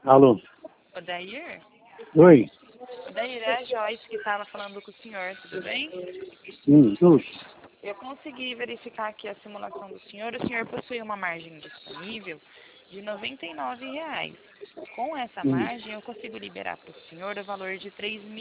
Alô? Odair? Oi? Odair, é a Joyce que estava falando com o senhor, tudo bem? Tudo. Eu consegui verificar aqui a simulação do senhor. O senhor possui uma margem disponível de R$ 99. Com essa margem, eu consigo liberar para o senhor o valor de R$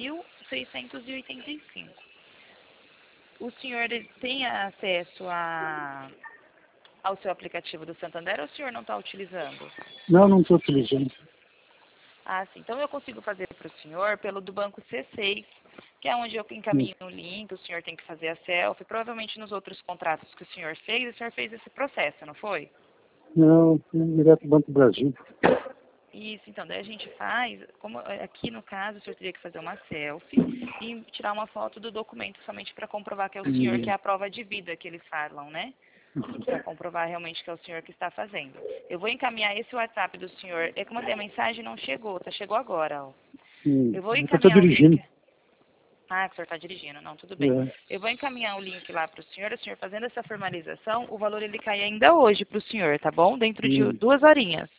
3.685. O senhor tem acesso ao seu aplicativo do Santander ou o senhor não está utilizando? Não estou utilizando. Ah, sim. Então eu consigo fazer para o senhor pelo do banco C6, que é onde eu encaminho o link, o senhor tem que fazer a selfie. Provavelmente nos outros contratos que o senhor fez esse processo, não foi? Não, direto do Banco do Brasil. Isso, então, daí a gente faz, como aqui no caso o senhor teria que fazer uma selfie e tirar uma foto do documento somente para comprovar que é o senhor, que é a prova de vida que eles falam, né? Para comprovar realmente que é o senhor que está fazendo. Eu vou encaminhar esse WhatsApp do senhor. É que eu mandei a mensagem e não chegou, chegou agora, ó. Eu vou Você está encaminhar o dirigindo. link. Ah, que o senhor está dirigindo, não, tudo bem. É. Eu vou encaminhar o link lá para o senhor fazendo essa formalização, o valor ele cai ainda hoje para o senhor, tá bom? Dentro de 2 horinhas.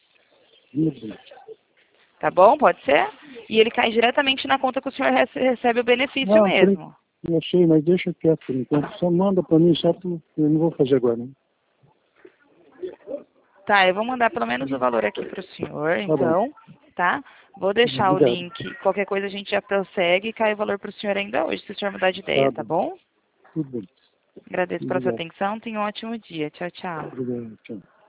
Tá bom? Pode ser? E ele cai diretamente na conta que o senhor recebe o benefício Não, mesmo. eu sei, mas deixa quieto por enquanto. Só manda para mim, só que eu não vou fazer agora, não. Tá, eu vou mandar pelo menos o valor aqui para o senhor, Tá bom. então, tá? Vou deixar o Obrigado. link, qualquer coisa a gente já prossegue e cai o valor para o senhor ainda hoje, se o senhor mudar de Tá ideia, tá bom. bom? Tudo bem. Agradeço pela sua Obrigado. atenção, tenha um ótimo dia. Tchau, tchau. Obrigado. Tchau.